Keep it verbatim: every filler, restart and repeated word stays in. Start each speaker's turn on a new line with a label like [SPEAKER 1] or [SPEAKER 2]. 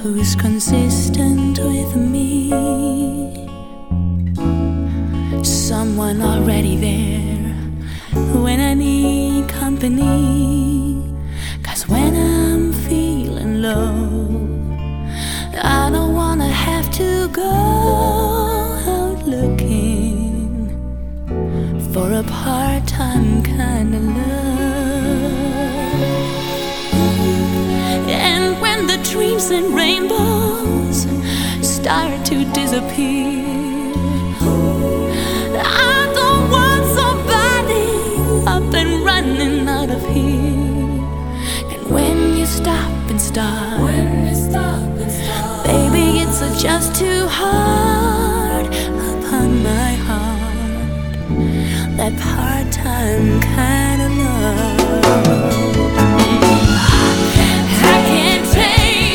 [SPEAKER 1] who's consistent with me. Someone already there when I need company. Cause when I'm feeling low, I don't wanna have to go out looking for a part-time kind of love. And when the dreams and rainbows start to disappear, I don't want somebody up and running out of here. And when you stop and start, when you stop and start, baby, it's just too hard upon my heart. That part-time